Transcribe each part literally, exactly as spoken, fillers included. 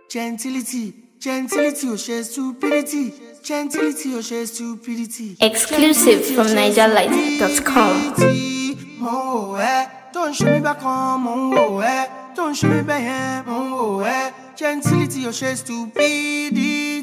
Gentility, gentility, oh she stupidity. Gentility, oh she stupidity. Exclusive from niger light dot com. Mo eh, don't show me back on, mo eh, don't show me back, mo eh. Gentility, oh she stupidity.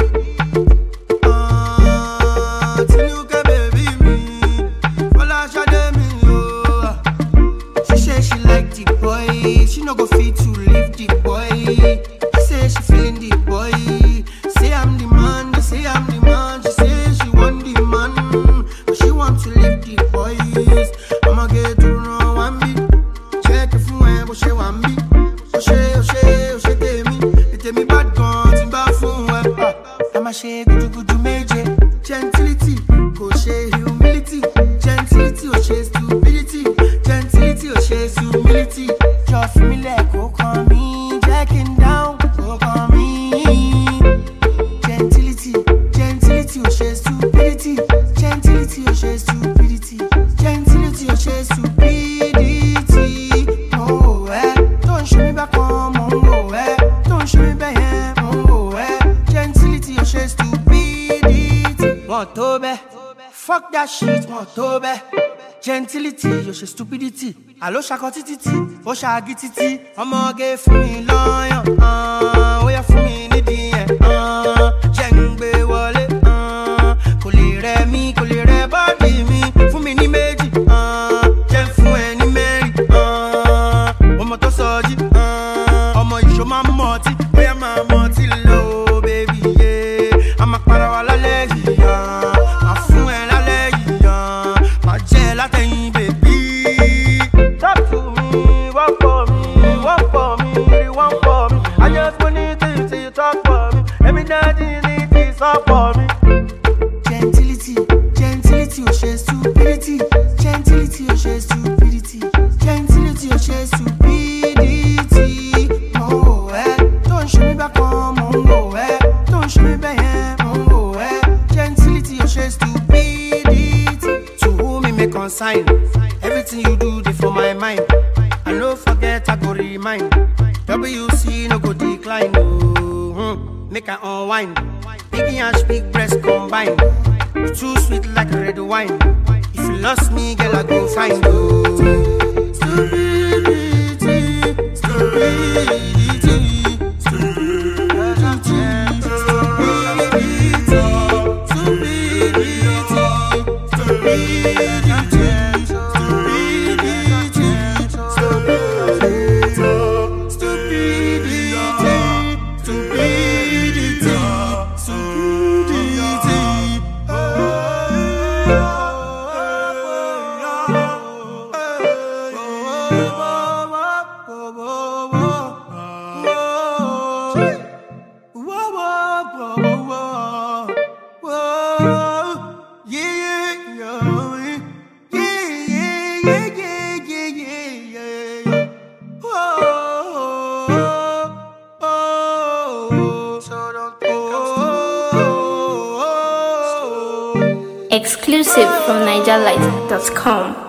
Ah, Tinuka baby me, Fola shade me oh. She say she like the boy, she no go fit to leave the boy. She say she feeling the boy. Say I'm the man, they say I'm the man. She say she want the man, but she want to leave the boys. I'ma get to know one beat. Check if you ain't, but she want me. Oh she, oh she, oh she tell me, they tell me bad guns in bad phone. I'ma she good good to major. Gentility, go she humility. Gentility, oh she stupidity. Gentility, oh she humility. Just feel me like go call me, jacking down. Go call me. Gentility, gentility, oh she stupidity. Gentility, oh she stupidity. Gentility, oh she stupidity. Oh eh, don't show me back on, oh eh, don't show me back, oh eh. Gentility, oh she stupidity. Want to be, fuck that shit, want to be. Gentility, oh she stupidity. Allo shakotititi, oh shagititi. I'ma get for me lion, ah, oh yeah for me nidi, ah. Jengbe wale, ah, kole re mi, kole re body mi, for me ni meji, ah. Jeng fu eni meri, ah. Omo to soji, ah. Omo isho ma moti, oh yeah ma moti low, baby, yeah. I'ma para wala legi, ah. Afu en la legi, ah. Ma jela ten baby. Talk to me, walk for me, walk for me, really want for me. I just want you to see you talk for me. Every night you need this up for me. Gentility, gentility, oh she stupidity. Gentility, oh she stupidity. Gentility, oh she stupidity. Oh eh, don't show me back on, oh eh, don't show me back, oh eh. Gentility, oh she stupidity. To whom me make consign, everything you do dey for my mind. I no forget, I go remind. W C no go decline, oh, hmm. Make I unwind. Biggie and big breast combine. You too sweet like red wine. If you lost me, girl, I go find you. Stupidity, stupidity, Exclusive from niger light dot com.